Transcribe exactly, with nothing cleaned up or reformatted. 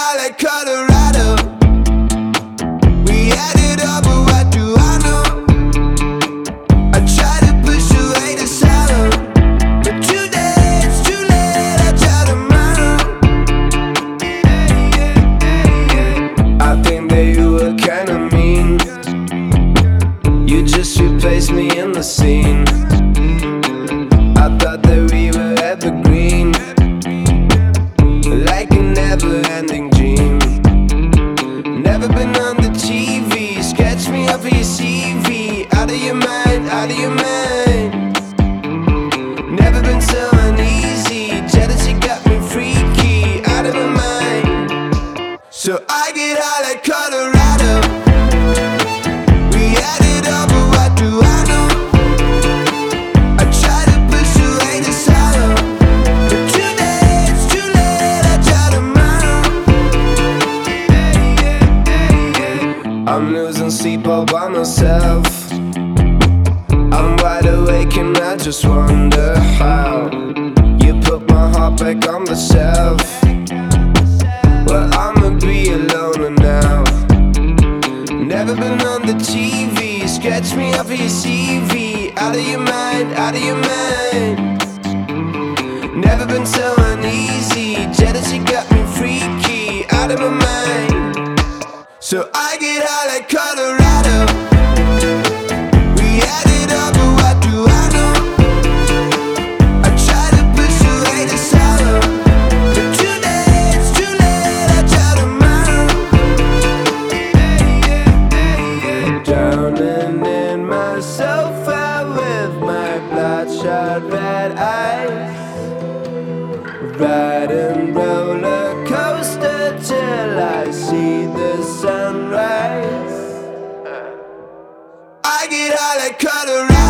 high like Colorado. We had it all, but what do I know? I try to push away the sorrow, but today it's too late. I try tomorrow. I think that you were kinda mean. You just replaced me in the scene. I thought that we were evergreen, like a never-ending dream. Never been on the T V. Sketch me up for your C V. Out of your mind, out of your mind. Never been so uneasy. Jealousy got me freaky. Out of my mind. So I get high like Colorado. We had it all, but what do I know? I try to push away the sorrow, but today it's too late. I try tomorrow. I'm losing sleep all by myself. I'm wide awake and I just wonder how you put my heart back on the shelf. Well, I'ma be a loner now. Never been on the T V. Sketch me up for your C V. Out of your mind, out of your mind. Never been so uneasy. Jealousy got me freaky. Out of my mind. So I get high like Colorado. We had it all, but what do I know? I try to push away the sorrow, but today it's too late. I try tomorrow. Drowning in my sofa with my bloodshot red eyes, riding roller coaster till I see the sunrise. I get high like Colorado.